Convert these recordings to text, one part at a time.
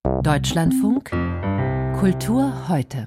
Deutschlandfunk Kultur heute.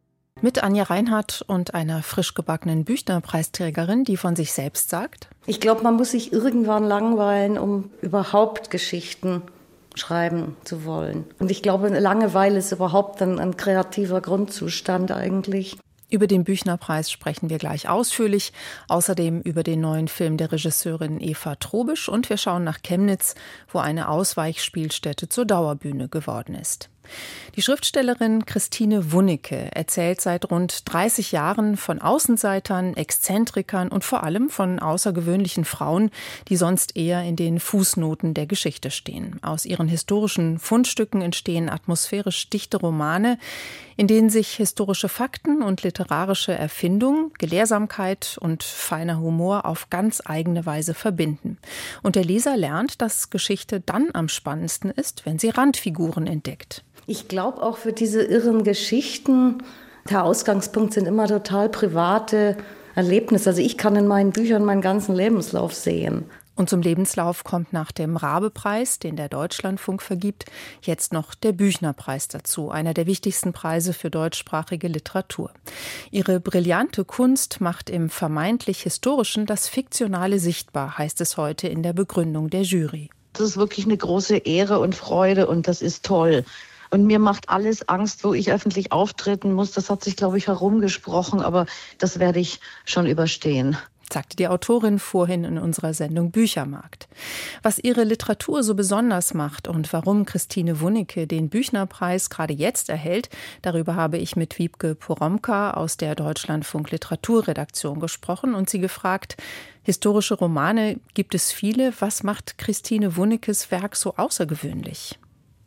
Mit Anja Reinhardt und einer frisch gebackenen Büchner-Preisträgerin, die von sich selbst sagt: Ich glaube, man muss sich irgendwann langweilen, um überhaupt Geschichten schreiben zu wollen. Und ich glaube, Langeweile ist überhaupt ein kreativer Grundzustand eigentlich. Über den Büchner-Preis sprechen wir gleich ausführlich. Außerdem über den neuen Film der Regisseurin Eva Trobisch. Und wir schauen nach Chemnitz, wo eine Ausweichspielstätte zur Dauerbühne geworden ist. Die Schriftstellerin Christine Wunneke erzählt seit rund 30 Jahren von Außenseitern, Exzentrikern und vor allem von außergewöhnlichen Frauen, die sonst eher in den Fußnoten der Geschichte stehen. Aus ihren historischen Fundstücken entstehen atmosphärisch dichte Romane, in denen sich historische Fakten und literarische Erfindung, Gelehrsamkeit und feiner Humor auf ganz eigene Weise verbinden. Und der Leser lernt, dass Geschichte dann am spannendsten ist, wenn sie Randfiguren entdeckt. Ich glaube auch für diese irren Geschichten, der Ausgangspunkt sind immer total private Erlebnisse. Also ich kann in meinen Büchern meinen ganzen Lebenslauf sehen. Und zum Lebenslauf kommt nach dem Rabe-Preis, den der Deutschlandfunk vergibt, jetzt noch der Büchner-Preis dazu, einer der wichtigsten Preise für deutschsprachige Literatur. Ihre brillante Kunst macht im vermeintlich Historischen das Fiktionale sichtbar, heißt es heute in der Begründung der Jury. Das ist wirklich eine große Ehre und Freude und das ist toll. Und mir macht alles Angst, wo ich öffentlich auftreten muss. Das hat sich, glaube ich, herumgesprochen, aber das werde ich schon überstehen, sagte die Autorin vorhin in unserer Sendung Büchermarkt. Was ihre Literatur so besonders macht und warum Christine Wunneke den Büchner-Preis gerade jetzt erhält, darüber habe ich mit Wiebke Poromka aus der Deutschlandfunk Literaturredaktion gesprochen und sie gefragt: Historische Romane gibt es viele. Was macht Christine Wunnekes Werk so außergewöhnlich?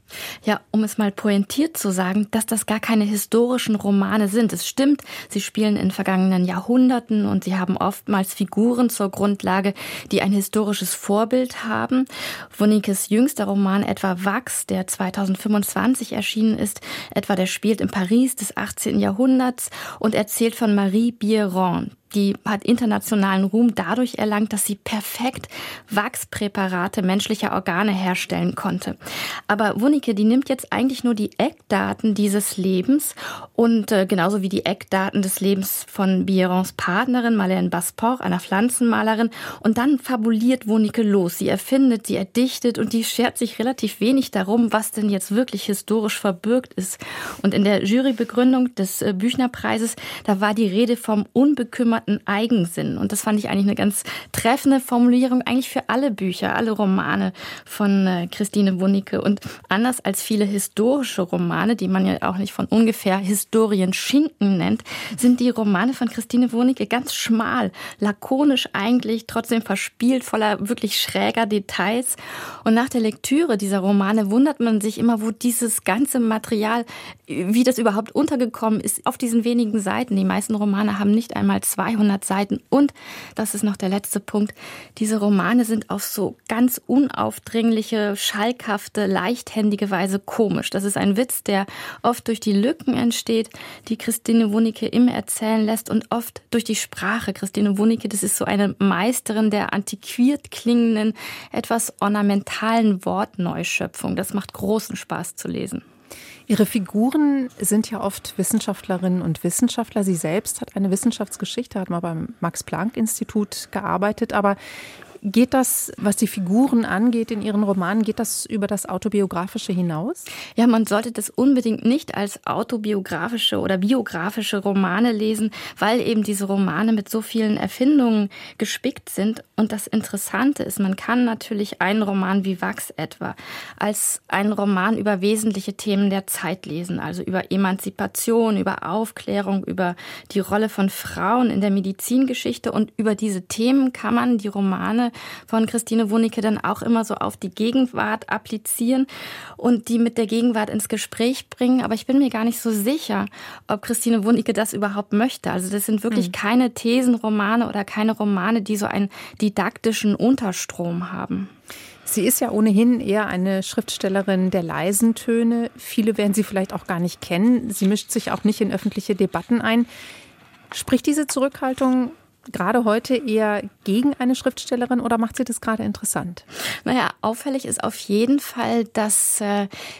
Ja, um es mal pointiert zu sagen, dass das gar keine historischen Romane sind. Es stimmt, sie spielen in vergangenen Jahrhunderten und sie haben oftmals Figuren zur Grundlage, die ein historisches Vorbild haben. Wunnekes jüngster Roman etwa Wachs, der 2025 erschienen ist, der spielt in Paris des 18. Jahrhunderts und erzählt von Marie Biron. Die hat internationalen Ruhm dadurch erlangt, dass sie perfekt Wachspräparate menschlicher Organe herstellen konnte. Aber Wunneke, die nimmt jetzt eigentlich nur die Eckdaten dieses Lebens und genauso wie die Eckdaten des Lebens von Birons Partnerin Marlène Basport, einer Pflanzenmalerin, und dann fabuliert Wunneke los. Sie erfindet, sie erdichtet und die schert sich relativ wenig darum, was denn jetzt wirklich historisch verbürgt ist. Und in der Jurybegründung des Büchner-Preises, da war die Rede vom unbekümmerten Eigensinn. Und das fand ich eigentlich eine ganz treffende Formulierung eigentlich für alle Bücher, alle Romane von Christine Wunneke. Und anders als viele historische Romane, die man ja auch nicht von ungefähr Historienschinken nennt, sind die Romane von Christine Wunneke ganz schmal, lakonisch eigentlich, trotzdem verspielt, voller wirklich schräger Details. Und nach der Lektüre dieser Romane wundert man sich immer, wo dieses ganze Material, wie das überhaupt untergekommen ist, auf diesen wenigen Seiten. Die meisten Romane haben nicht einmal 200 Seiten. Und, das ist noch der letzte Punkt, diese Romane sind auf so ganz unaufdringliche, schalkhafte, leichthändige Weise komisch. Das ist ein Witz, der oft durch die Lücken entsteht, die Christine Wunneke immer erzählen lässt und oft durch die Sprache. Christine Wunneke, das ist so eine Meisterin der antiquiert klingenden, etwas ornamentalen Wortneuschöpfung. Das macht großen Spaß zu lesen. Ihre Figuren sind ja oft Wissenschaftlerinnen und Wissenschaftler. Sie selbst hat eine Wissenschaftsgeschichte, hat mal beim Max-Planck-Institut gearbeitet. Aber geht das, was die Figuren angeht in Ihren Romanen, geht das über das Autobiografische hinaus? Ja, man sollte das unbedingt nicht als autobiografische oder biografische Romane lesen, weil eben diese Romane mit so vielen Erfindungen gespickt sind. Und das Interessante ist, man kann natürlich einen Roman wie Wachs etwa als einen Roman über wesentliche Themen der Zeit lesen, also über Emanzipation, über Aufklärung, über die Rolle von Frauen in der Medizingeschichte. Und über diese Themen kann man die Romane von Christine Wunneke dann auch immer so auf die Gegenwart applizieren und die mit der Gegenwart ins Gespräch bringen. Aber ich bin mir gar nicht so sicher, ob Christine Wunneke das überhaupt möchte. Also das sind wirklich keine Thesenromane oder keine Romane, die so einen didaktischen Unterstrom haben. Sie ist ja ohnehin eher eine Schriftstellerin der leisen Töne. Viele werden sie vielleicht auch gar nicht kennen. Sie mischt sich auch nicht in öffentliche Debatten ein. Spricht diese Zurückhaltung gerade heute eher gegen eine Schriftstellerin oder macht sie das gerade interessant? Naja, auffällig ist auf jeden Fall, dass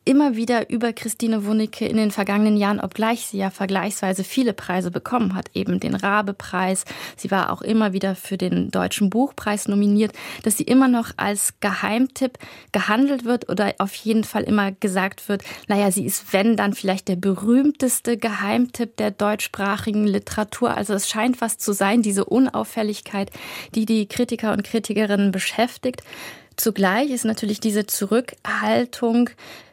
immer wieder über Christine Wunicke in den vergangenen Jahren, obgleich sie ja vergleichsweise viele Preise bekommen hat, eben den Rabe-Preis. Sie war auch immer wieder für den Deutschen Buchpreis nominiert, dass sie immer noch als Geheimtipp gehandelt wird oder auf jeden Fall immer gesagt wird, naja, sie ist, wenn, dann vielleicht der berühmteste Geheimtipp der deutschsprachigen Literatur. Also es scheint was zu sein, diese Unauffälligkeit, die die Kritiker und Kritikerinnen beschäftigt. Zugleich ist natürlich diese Zurückhaltung,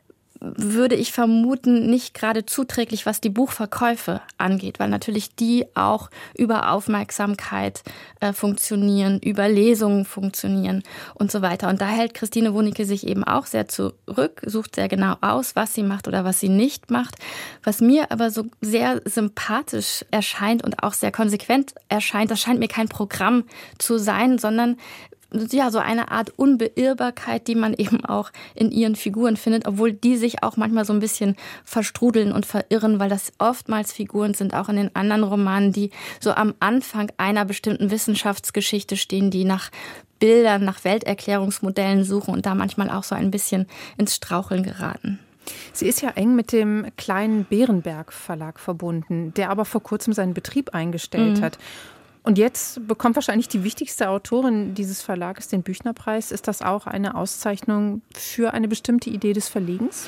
würde ich vermuten, nicht gerade zuträglich, was die Buchverkäufe angeht, weil natürlich die auch über Aufmerksamkeit funktionieren, über Lesungen funktionieren und so weiter. Und da hält Christine Wunicke sich eben auch sehr zurück, sucht sehr genau aus, was sie macht oder was sie nicht macht. Was mir aber so sehr sympathisch erscheint und auch sehr konsequent erscheint, das scheint mir kein Programm zu sein, sondern ja, so eine Art Unbeirrbarkeit, die man eben auch in ihren Figuren findet, obwohl die sich auch manchmal so ein bisschen verstrudeln und verirren, weil das oftmals Figuren sind, auch in den anderen Romanen, die so am Anfang einer bestimmten Wissenschaftsgeschichte stehen, die nach Bildern, nach Welterklärungsmodellen suchen und da manchmal auch so ein bisschen ins Straucheln geraten. Sie ist ja eng mit dem kleinen Berenberg Verlag verbunden, der aber vor kurzem seinen Betrieb eingestellt hat. Und jetzt bekommt wahrscheinlich die wichtigste Autorin dieses Verlages den Büchnerpreis. Ist das auch eine Auszeichnung für eine bestimmte Idee des Verlegens?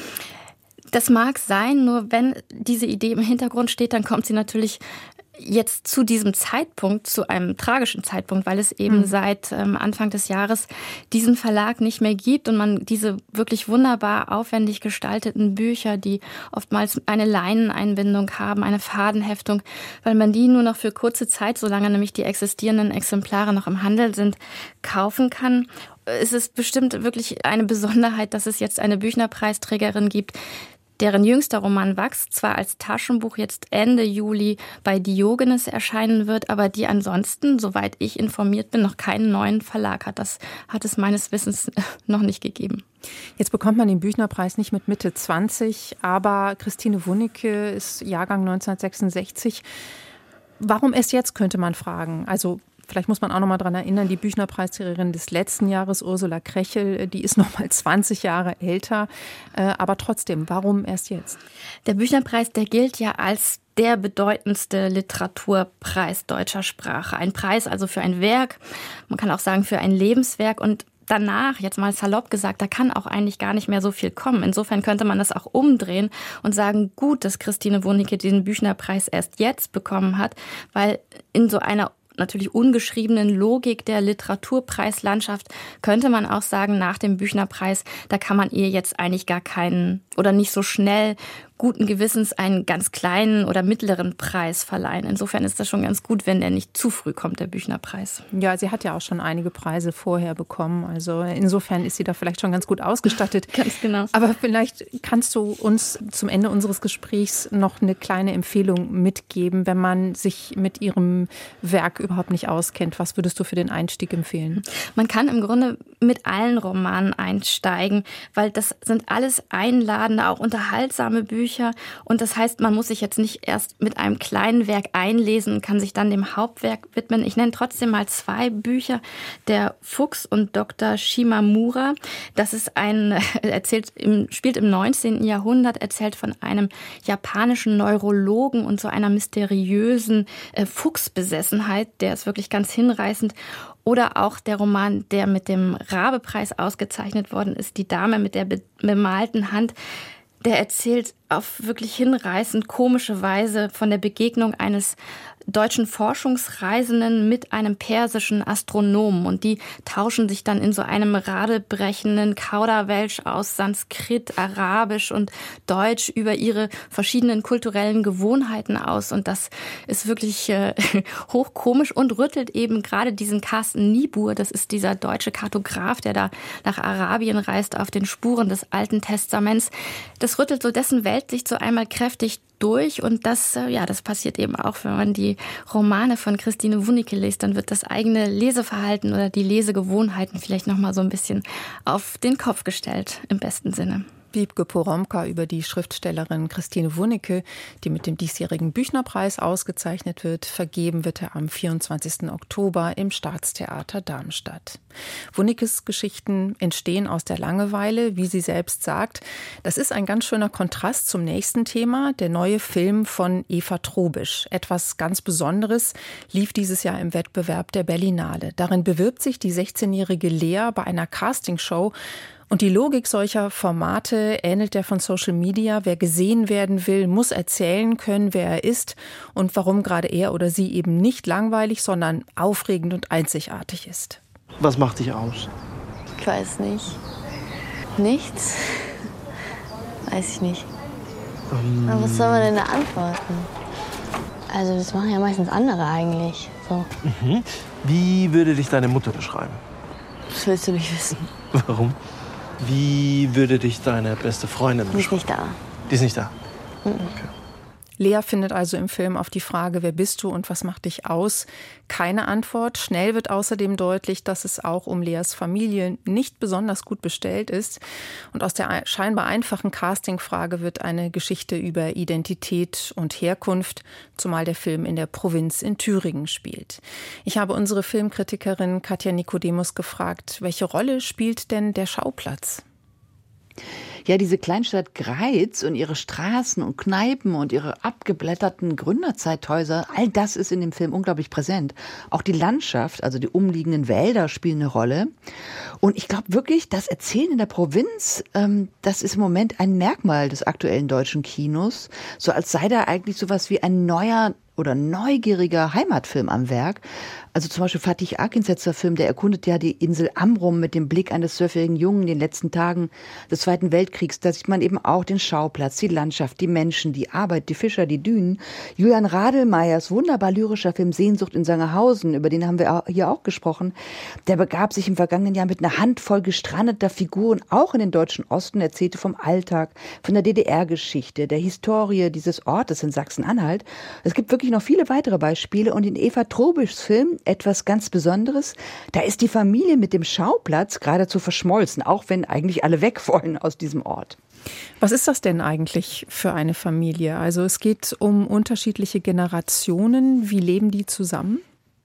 Das mag sein, nur wenn diese Idee im Hintergrund steht, dann kommt sie natürlich jetzt zu diesem Zeitpunkt, zu einem tragischen Zeitpunkt, weil es eben seit Anfang des Jahres diesen Verlag nicht mehr gibt und man diese wirklich wunderbar aufwendig gestalteten Bücher, die oftmals eine Leineneinbindung haben, eine Fadenheftung, weil man die nur noch für kurze Zeit, solange nämlich die existierenden Exemplare noch im Handel sind, kaufen kann. Es ist bestimmt wirklich eine Besonderheit, dass es jetzt eine Büchnerpreisträgerin gibt, deren jüngster Roman Wachs zwar als Taschenbuch jetzt Ende Juli bei Diogenes erscheinen wird, aber die ansonsten, soweit ich informiert bin, noch keinen neuen Verlag hat. Das hat es meines Wissens noch nicht gegeben. Jetzt bekommt man den Büchnerpreis nicht mit Mitte 20, aber Christine Wunicke ist Jahrgang 1966. Warum erst jetzt, könnte man fragen? Also vielleicht muss man auch noch mal daran erinnern, die Büchnerpreisträgerin des letzten Jahres, Ursula Krechel, die ist noch mal 20 Jahre älter. Aber trotzdem, warum erst jetzt? Der Büchnerpreis, der gilt ja als der bedeutendste Literaturpreis deutscher Sprache. Ein Preis also für ein Werk, man kann auch sagen für ein Lebenswerk und danach, jetzt mal salopp gesagt, da kann auch eigentlich gar nicht mehr so viel kommen. Insofern könnte man das auch umdrehen und sagen, gut, dass Christine Wunicke den Büchnerpreis erst jetzt bekommen hat, weil in so einer natürlich ungeschriebenen Logik der Literaturpreislandschaft könnte man auch sagen, nach dem Büchnerpreis, da kann man ihr jetzt eigentlich gar keinen oder nicht so schnell guten Gewissens einen ganz kleinen oder mittleren Preis verleihen. Insofern ist das schon ganz gut, wenn der nicht zu früh kommt, der Büchnerpreis. Ja, sie hat ja auch schon einige Preise vorher bekommen. Also insofern ist sie da vielleicht schon ganz gut ausgestattet. Ganz genau. Aber vielleicht kannst du uns zum Ende unseres Gesprächs noch eine kleine Empfehlung mitgeben, wenn man sich mit ihrem Werk überhaupt nicht auskennt. Was würdest du für den Einstieg empfehlen? Man kann im Grunde mit allen Romanen einsteigen, weil das sind alles einladende, auch unterhaltsame Bücher. Und das heißt, man muss sich jetzt nicht erst mit einem kleinen Werk einlesen, kann sich dann dem Hauptwerk widmen. Ich nenne trotzdem mal 2 Bücher. Der Fuchs und Dr. Shimamura. Das ist spielt im 19. Jahrhundert, erzählt von einem japanischen Neurologen und so einer mysteriösen Fuchsbesessenheit. Der ist wirklich ganz hinreißend. Oder auch der Roman, der mit dem Rabe-Preis ausgezeichnet worden ist, Die Dame mit der bemalten Hand. Der erzählt auf wirklich hinreißend komische Weise von der Begegnung eines deutschen Forschungsreisenden mit einem persischen Astronomen. Und die tauschen sich dann in so einem radebrechenden Kauderwelsch aus Sanskrit, Arabisch und Deutsch über ihre verschiedenen kulturellen Gewohnheiten aus. Und das ist wirklich hochkomisch und rüttelt eben gerade diesen Carsten Niebuhr, das ist dieser deutsche Kartograf, der da nach Arabien reist auf den Spuren des Alten Testaments. Das rüttelt so dessen Weltsicht so einmal kräftig durch und das passiert eben auch, wenn man die Romane von Christine Wunicke liest, dann wird das eigene Leseverhalten oder die Lesegewohnheiten vielleicht nochmal so ein bisschen auf den Kopf gestellt, im besten Sinne. Wiebke Poromka über die Schriftstellerin Christine Wunnecke, die mit dem diesjährigen Büchnerpreis ausgezeichnet wird. Vergeben wird er am 24. Oktober im Staatstheater Darmstadt. Wunnekes Geschichten entstehen aus der Langeweile, wie sie selbst sagt. Das ist ein ganz schöner Kontrast zum nächsten Thema, der neue Film von Eva Trobisch. Etwas ganz Besonderes lief dieses Jahr im Wettbewerb der Berlinale. Darin bewirbt sich die 16-jährige Lea bei einer Castingshow. Und die Logik solcher Formate ähnelt der von Social Media. Wer gesehen werden will, muss erzählen können, wer er ist und warum gerade er oder sie eben nicht langweilig, sondern aufregend und einzigartig ist. Was macht dich aus? Ich weiß nicht. Nichts? Weiß ich nicht. Aber was soll man denn da antworten? Also das machen ja meistens andere eigentlich. So. Wie würde dich deine Mutter beschreiben? Das willst du nicht wissen. Warum? Wie würde dich deine beste Freundin beschreiben? Die ist nicht da. Die ist nicht da? Mhm. Okay. Lea findet also im Film auf die Frage, wer bist du und was macht dich aus, keine Antwort. Schnell wird außerdem deutlich, dass es auch um Leas Familie nicht besonders gut bestellt ist. Und aus der scheinbar einfachen Castingfrage wird eine Geschichte über Identität und Herkunft, zumal der Film in der Provinz in Thüringen spielt. Ich habe unsere Filmkritikerin Katja Nikodemus gefragt, welche Rolle spielt denn der Schauplatz? Ja, diese Kleinstadt Greiz und ihre Straßen und Kneipen und ihre abgeblätterten Gründerzeithäuser, all das ist in dem Film unglaublich präsent. Auch die Landschaft, also die umliegenden Wälder spielen eine Rolle. Und ich glaube wirklich, das Erzählen in der Provinz, das ist im Moment ein Merkmal des aktuellen deutschen Kinos. So als sei da eigentlich sowas wie ein neuer oder neugieriger Heimatfilm am Werk. Also zum Beispiel Fatih Akins letzter Film, der erkundet ja die Insel Amrum mit dem Blick eines 12-jährigen Jungen in den letzten Tagen des Zweiten Weltkriegs. Da sieht man eben auch den Schauplatz, die Landschaft, die Menschen, die Arbeit, die Fischer, die Dünen. Julian Radelmeyers wunderbar lyrischer Film Sehnsucht in Sangerhausen, über den haben wir hier auch gesprochen, der begab sich im vergangenen Jahr mit einer Handvoll gestrandeter Figuren auch in den deutschen Osten, erzählte vom Alltag, von der DDR-Geschichte, der Historie dieses Ortes in Sachsen-Anhalt. Es gibt wirklich noch viele weitere Beispiele und in Eva Trobischs Film etwas ganz Besonderes. Da ist die Familie mit dem Schauplatz geradezu verschmolzen, auch wenn eigentlich alle weg wollen aus diesem Ort. Was ist das denn eigentlich für eine Familie? Also es geht um unterschiedliche Generationen. Wie leben die zusammen?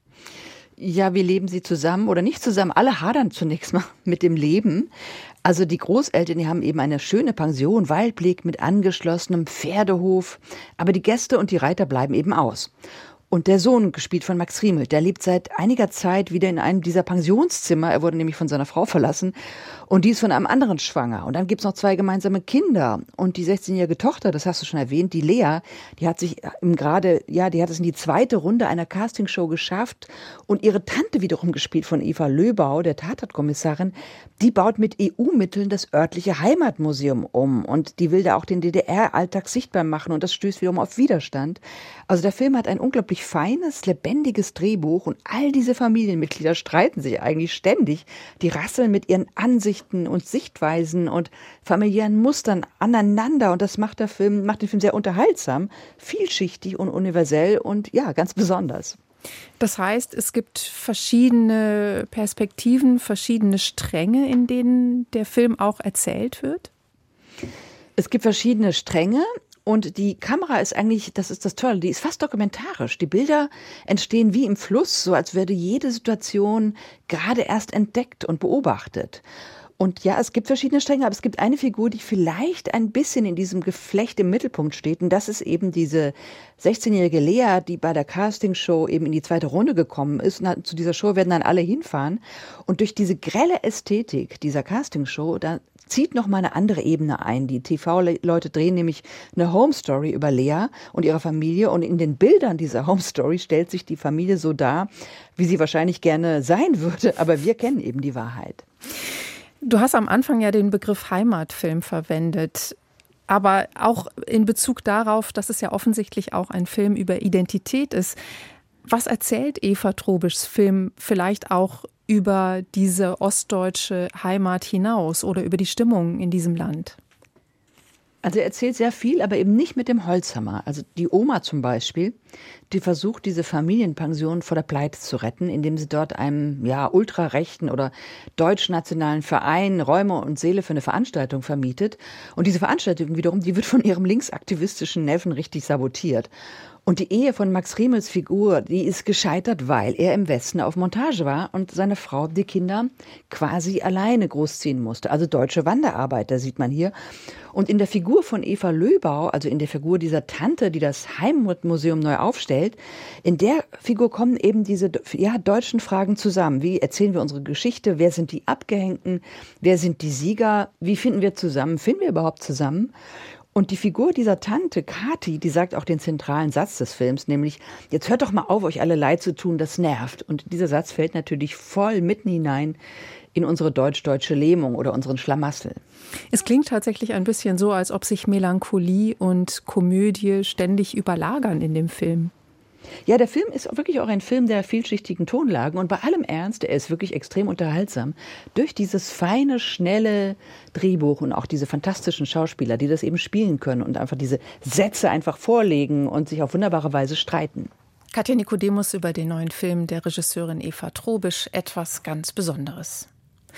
Ja, wie leben sie zusammen oder nicht zusammen? Alle hadern zunächst mal mit dem Leben. Also die Großeltern, die haben eben eine schöne Pension, Waldblick mit angeschlossenem Pferdehof. Aber die Gäste und die Reiter bleiben eben aus. Und der Sohn, gespielt von Max Riemel, der lebt seit einiger Zeit wieder in einem dieser Pensionszimmer. Er wurde nämlich von seiner Frau verlassen und die ist von einem anderen schwanger. Und dann gibt's noch 2 gemeinsame Kinder. Und die 16-jährige Tochter, das hast du schon erwähnt, die Lea, die hat es in die 2. Runde einer Castingshow geschafft. Und ihre Tante wiederum, gespielt von Eva Löbau, der Tatortkommissarin, die baut mit EU-Mitteln das örtliche Heimatmuseum um. Und die will da auch den DDR-Alltag sichtbar machen. Und das stößt wiederum auf Widerstand. Also der Film hat ein unglaublich feines, lebendiges Drehbuch und all diese Familienmitglieder streiten sich eigentlich ständig. Die rasseln mit ihren Ansichten und Sichtweisen und familiären Mustern aneinander und das macht den Film sehr unterhaltsam, vielschichtig und universell und ja, ganz besonders. Das heißt, es gibt verschiedene Perspektiven, verschiedene Stränge, in denen der Film auch erzählt wird? Es gibt verschiedene Stränge. Und die Kamera ist eigentlich, das ist das Tolle, die ist fast dokumentarisch. Die Bilder entstehen wie im Fluss, so als würde jede Situation gerade erst entdeckt und beobachtet. Und ja, es gibt verschiedene Stränge, aber es gibt eine Figur, die vielleicht ein bisschen in diesem Geflecht im Mittelpunkt steht. Und das ist eben diese 16-jährige Lea, die bei der Castingshow eben in die 2. Runde gekommen ist. Und zu dieser Show werden dann alle hinfahren. Und durch diese grelle Ästhetik dieser Castingshow, da zieht noch mal eine andere Ebene ein. Die TV-Leute drehen nämlich eine Home-Story über Lea und ihre Familie. Und in den Bildern dieser Home-Story stellt sich die Familie so dar, wie sie wahrscheinlich gerne sein würde. Aber wir kennen eben die Wahrheit. Du hast am Anfang ja den Begriff Heimatfilm verwendet, aber auch in Bezug darauf, dass es ja offensichtlich auch ein Film über Identität ist. Was erzählt Eva Trobischs Film vielleicht auch über diese ostdeutsche Heimat hinaus oder über die Stimmung in diesem Land? Also er erzählt sehr viel, aber eben nicht mit dem Holzhammer. Also die Oma zum Beispiel, die versucht, diese Familienpension vor der Pleite zu retten, indem sie dort einem ultrarechten oder deutschnationalen Verein Räume und Seele für eine Veranstaltung vermietet. Und diese Veranstaltung wiederum, die wird von ihrem linksaktivistischen Neffen richtig sabotiert. Und die Ehe von Max Riemels Figur, die ist gescheitert, weil er im Westen auf Montage war und seine Frau die Kinder quasi alleine großziehen musste. Also deutsche Wanderarbeiter sieht man hier. Und in der Figur von Eva Löbau, also in der Figur dieser Tante, die das Heimatmuseum neu aufstellt, in der Figur kommen eben diese deutschen Fragen zusammen. Wie erzählen wir unsere Geschichte? Wer sind die Abgehängten? Wer sind die Sieger? Wie finden wir zusammen? Finden wir überhaupt zusammen? Und die Figur dieser Tante, Kathi, die sagt auch den zentralen Satz des Films, nämlich, jetzt hört doch mal auf, euch alle leid zu tun, das nervt. Und dieser Satz fällt natürlich voll mitten hinein in unsere deutsch-deutsche Lähmung oder unseren Schlamassel. Es klingt tatsächlich ein bisschen so, als ob sich Melancholie und Komödie ständig überlagern in dem Film. Ja, der Film ist wirklich auch ein Film der vielschichtigen Tonlagen und bei allem Ernst, er ist wirklich extrem unterhaltsam, durch dieses feine, schnelle Drehbuch und auch diese fantastischen Schauspieler, die das eben spielen können und einfach diese Sätze einfach vorlegen und sich auf wunderbare Weise streiten. Katja Nikodemus über den neuen Film der Regisseurin Eva Trobisch, etwas ganz Besonderes.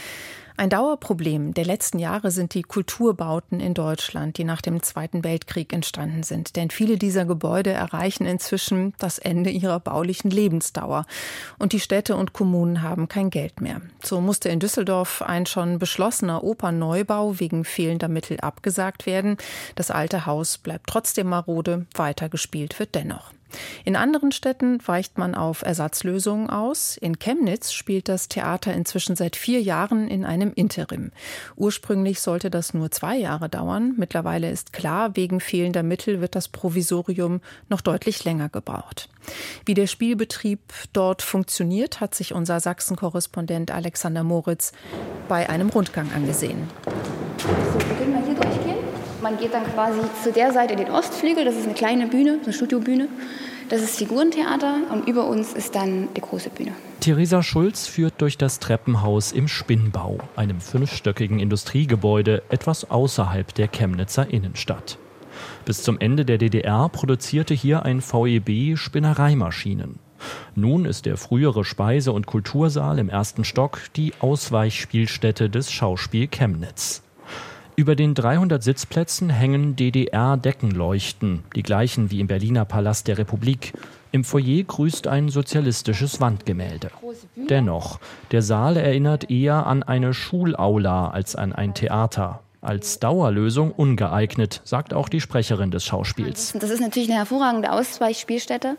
Ein Dauerproblem der letzten Jahre sind die Kulturbauten in Deutschland, die nach dem Zweiten Weltkrieg entstanden sind. Denn viele dieser Gebäude erreichen inzwischen das Ende ihrer baulichen Lebensdauer. Und die Städte und Kommunen haben kein Geld mehr. So musste in Düsseldorf ein schon beschlossener Opernneubau wegen fehlender Mittel abgesagt werden. Das alte Haus bleibt trotzdem marode, weitergespielt wird dennoch. In anderen Städten weicht man auf Ersatzlösungen aus. In Chemnitz spielt das Theater inzwischen seit 4 Jahren in einem Interim. Ursprünglich sollte das nur 2 Jahre dauern. Mittlerweile ist klar, wegen fehlender Mittel wird das Provisorium noch deutlich länger gebraucht. Wie der Spielbetrieb dort funktioniert, hat sich unser Sachsen-Korrespondent Alexander Moritz bei einem Rundgang angesehen. So, wir können mal hier durchgehen. Man geht dann quasi zu der Seite in den Ostflügel, das ist eine kleine Bühne, eine Studiobühne. Das ist Figurentheater und über uns ist dann die große Bühne. Theresa Schulz führt durch das Treppenhaus im Spinnbau, einem 5-stöckigen Industriegebäude etwas außerhalb der Chemnitzer Innenstadt. Bis zum Ende der DDR produzierte hier ein VEB Spinnereimaschinen. Nun ist der frühere Speise- und Kultursaal im 1. Stock die Ausweichspielstätte des Schauspiel Chemnitz. Über den 300 Sitzplätzen hängen DDR-Deckenleuchten, die gleichen wie im Berliner Palast der Republik. Im Foyer grüßt ein sozialistisches Wandgemälde. Dennoch, der Saal erinnert eher an eine Schulaula als an ein Theater. Als Dauerlösung ungeeignet, sagt auch die Sprecherin des Schauspiels. Das ist natürlich eine hervorragende Ausweichspielstätte,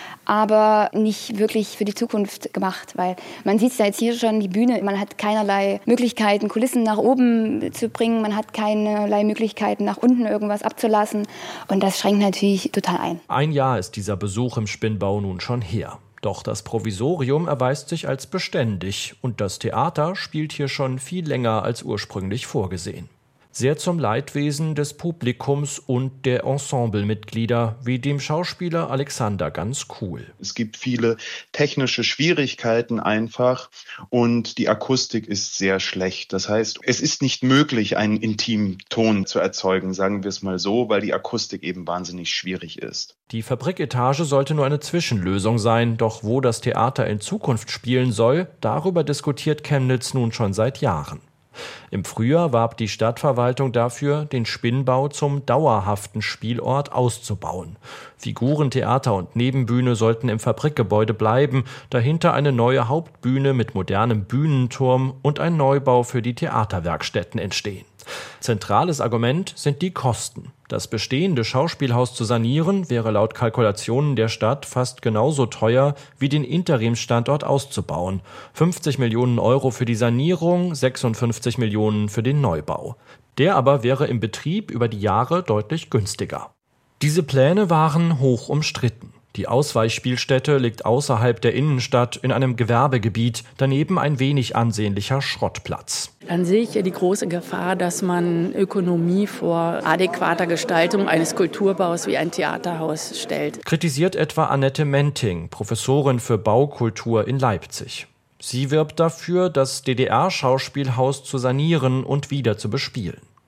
aber nicht wirklich für die Zukunft gemacht, weil man sieht ja jetzt hier schon die Bühne, man hat keinerlei Möglichkeiten, Kulissen nach oben zu bringen, man hat keinerlei Möglichkeiten, nach unten irgendwas abzulassen und das schränkt natürlich total ein. 1 Jahr ist dieser Besuch im Spinnbau nun schon her. Doch das Provisorium erweist sich als beständig und das Theater spielt hier schon viel länger als ursprünglich vorgesehen. Sehr zum Leidwesen des Publikums und der Ensemblemitglieder, wie dem Schauspieler Alexander ganz cool. Es gibt viele technische Schwierigkeiten einfach und die Akustik ist sehr schlecht. Das heißt, es ist nicht möglich, einen intimen Ton zu erzeugen, sagen wir es mal so, weil die Akustik eben wahnsinnig schwierig ist. Die Fabriketage sollte nur eine Zwischenlösung sein, doch wo das Theater in Zukunft spielen soll, darüber diskutiert Chemnitz nun schon seit Jahren. Im Frühjahr warb die Stadtverwaltung dafür, den Spinnbau zum dauerhaften Spielort auszubauen. Figurentheater und Nebenbühne sollten im Fabrikgebäude bleiben, dahinter eine neue Hauptbühne mit modernem Bühnenturm und ein Neubau für die Theaterwerkstätten entstehen. Zentrales Argument sind die Kosten. Das bestehende Schauspielhaus zu sanieren, wäre laut Kalkulationen der Stadt fast genauso teuer wie den Interimsstandort auszubauen. 50 Millionen Euro für die Sanierung, 56 Millionen für den Neubau. Der aber wäre im Betrieb über die Jahre deutlich günstiger. Diese Pläne waren hoch umstritten. Die Ausweichspielstätte liegt außerhalb der Innenstadt in einem Gewerbegebiet, daneben ein wenig ansehnlicher Schrottplatz. Dann sehe ich ja die große Gefahr, dass man Ökonomie vor adäquater Gestaltung eines Kulturbaus wie ein Theaterhaus stellt. Kritisiert etwa Annette Menting, Professorin für Baukultur in Leipzig. Sie wirbt dafür, das DDR-Schauspielhaus zu sanieren und wieder zu bespielen.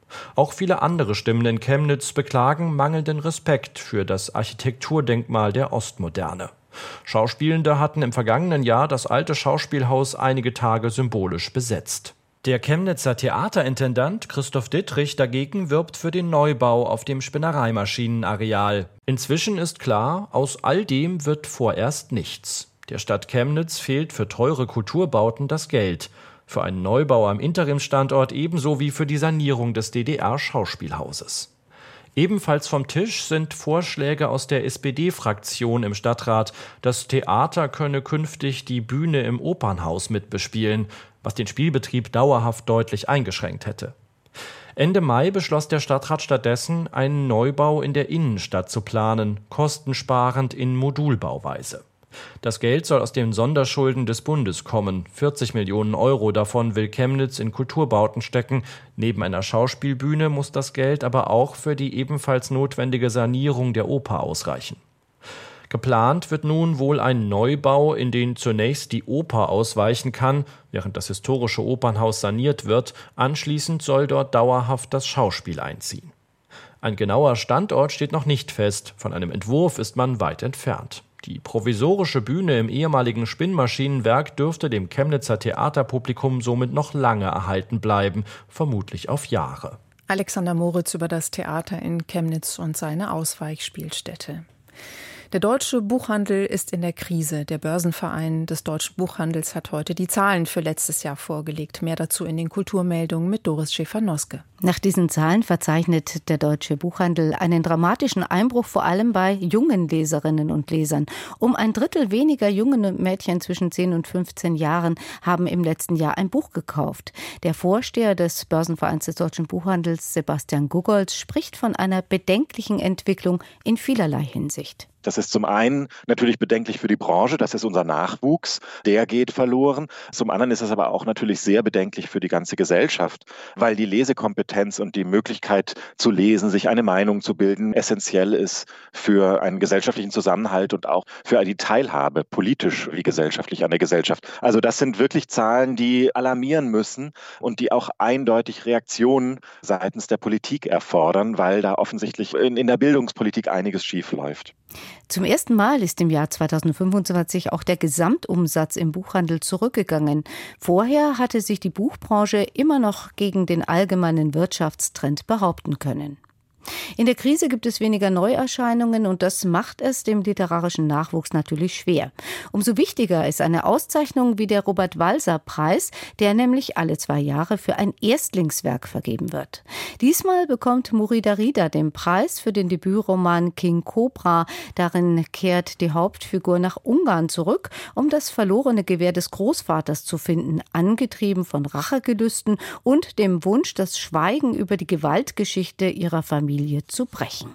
Auch viele andere Stimmen in Chemnitz beklagen mangelnden Respekt für das Architekturdenkmal der Ostmoderne. Schauspielende hatten im vergangenen Jahr das alte Schauspielhaus einige Tage symbolisch besetzt. Der Chemnitzer Theaterintendant Christoph Dittrich dagegen wirbt für den Neubau auf dem Spinnereimaschinenareal. Inzwischen ist klar, aus all dem wird vorerst nichts. Der Stadt Chemnitz fehlt für teure Kulturbauten das Geld. Für einen Neubau am Interimsstandort ebenso wie für die Sanierung des DDR-Schauspielhauses. Ebenfalls vom Tisch sind Vorschläge aus der SPD-Fraktion im Stadtrat. Das Theater könne künftig die Bühne im Opernhaus mitbespielen, was den Spielbetrieb dauerhaft deutlich eingeschränkt hätte. Ende Mai beschloss der Stadtrat stattdessen, einen Neubau in der Innenstadt zu planen, kostensparend in Modulbauweise. Das Geld soll aus den Sonderschulden des Bundes kommen. 40 Millionen Euro davon will Chemnitz in Kulturbauten stecken. Neben einer Schauspielbühne muss das Geld aber auch für die ebenfalls notwendige Sanierung der Oper ausreichen. Geplant wird nun wohl ein Neubau, in den zunächst die Oper ausweichen kann, während das historische Opernhaus saniert wird. Anschließend soll dort dauerhaft das Schauspiel einziehen. Ein genauer Standort steht noch nicht fest. Von einem Entwurf ist man weit entfernt. Die provisorische Bühne im ehemaligen Spinnmaschinenwerk dürfte dem Chemnitzer Theaterpublikum somit noch lange erhalten bleiben, vermutlich auf Jahre. Alexander Moritz über das Theater in Chemnitz und seine Ausweichspielstätte. Der deutsche Buchhandel ist in der Krise. Der Börsenverein des deutschen Buchhandels hat heute die Zahlen für letztes Jahr vorgelegt. Mehr dazu in den Kulturmeldungen mit Doris Schäfer-Noske. Nach diesen Zahlen verzeichnet der deutsche Buchhandel einen dramatischen Einbruch, vor allem bei jungen Leserinnen und Lesern. Um ein Drittel weniger junge Mädchen zwischen 10 und 15 Jahren haben im letzten Jahr ein Buch gekauft. Der Vorsteher des Börsenvereins des deutschen Buchhandels, Sebastian Gugolz, spricht von einer bedenklichen Entwicklung in vielerlei Hinsicht. Das ist zum einen natürlich bedenklich für die Branche, das ist unser Nachwuchs, der geht verloren. Zum anderen ist es aber auch natürlich sehr bedenklich für die ganze Gesellschaft, weil die Lesekompetenz und die Möglichkeit zu lesen, sich eine Meinung zu bilden, essentiell ist für einen gesellschaftlichen Zusammenhalt und auch für die Teilhabe, politisch wie gesellschaftlich an der Gesellschaft. Also das sind wirklich Zahlen, die alarmieren müssen und die auch eindeutig Reaktionen seitens der Politik erfordern, weil da offensichtlich in der Bildungspolitik einiges schief läuft. Zum ersten Mal ist im Jahr 2025 auch der Gesamtumsatz im Buchhandel zurückgegangen. Vorher hatte sich die Buchbranche immer noch gegen den allgemeinen Wirtschaftstrend behaupten können. In der Krise gibt es weniger Neuerscheinungen und das macht es dem literarischen Nachwuchs natürlich schwer. Umso wichtiger ist eine Auszeichnung wie der Robert-Walser-Preis, der nämlich alle 2 Jahre für ein Erstlingswerk vergeben wird. Diesmal bekommt Murida Rida den Preis für den Debütroman King Cobra. Darin kehrt die Hauptfigur nach Ungarn zurück, um das verlorene Gewehr des Großvaters zu finden, angetrieben von Rachegelüsten und dem Wunsch, das Schweigen über die Gewaltgeschichte ihrer Familie zu brechen.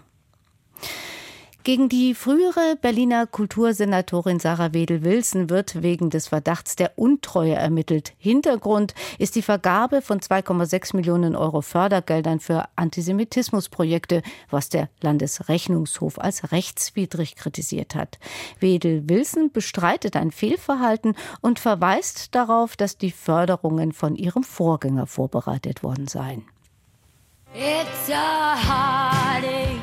Gegen die frühere Berliner Kultursenatorin Sarah Wedel-Wilson wird wegen des Verdachts der Untreue ermittelt. Hintergrund ist die Vergabe von 2,6 Millionen Euro Fördergeldern für Antisemitismusprojekte, was der Landesrechnungshof als rechtswidrig kritisiert hat. Wedel-Wilson bestreitet ein Fehlverhalten und verweist darauf, dass die Förderungen von ihrem Vorgänger vorbereitet worden seien. It's a heartache.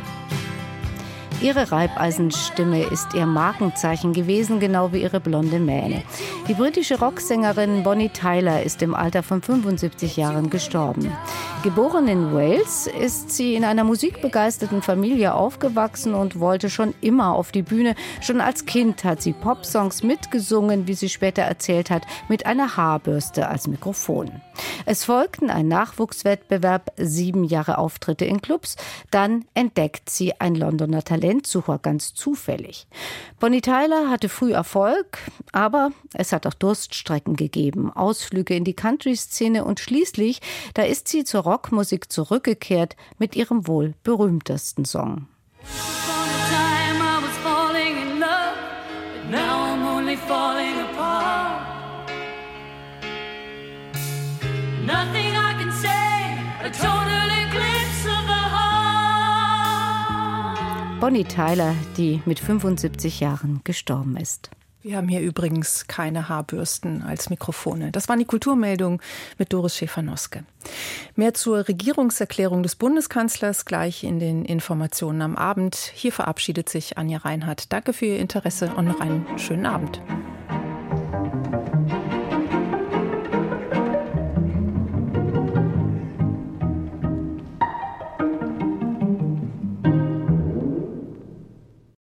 Ihre Reibeisenstimme ist ihr Markenzeichen gewesen, genau wie ihre blonde Mähne. Die britische Rocksängerin Bonnie Tyler ist im Alter von 75 Jahren gestorben. Geboren in Wales ist sie in einer musikbegeisterten Familie aufgewachsen und wollte schon immer auf die Bühne. Schon als Kind hat sie Popsongs mitgesungen, wie sie später erzählt hat, mit einer Haarbürste als Mikrofon. Es folgten ein Nachwuchswettbewerb, 7 Jahre Auftritte in Clubs. Dann entdeckt sie ein Londoner Talentsucher ganz zufällig. Bonnie Tyler hatte früh Erfolg, aber es hat auch Durststrecken gegeben, Ausflüge in die Country-Szene und schließlich, da ist sie zur Rockmusik zurückgekehrt mit ihrem wohl berühmtesten Song. Nothing I can say, a total eclipse of the heart. Bonnie Tyler, die mit 75 Jahren gestorben ist. Wir haben hier übrigens keine Haarbürsten als Mikrofone. Das war die Kulturmeldung mit Doris Schäfer-Noske. Mehr zur Regierungserklärung des Bundeskanzlers gleich in den Informationen am Abend. Hier verabschiedet sich Anja Reinhardt. Danke für Ihr Interesse und noch einen schönen Abend.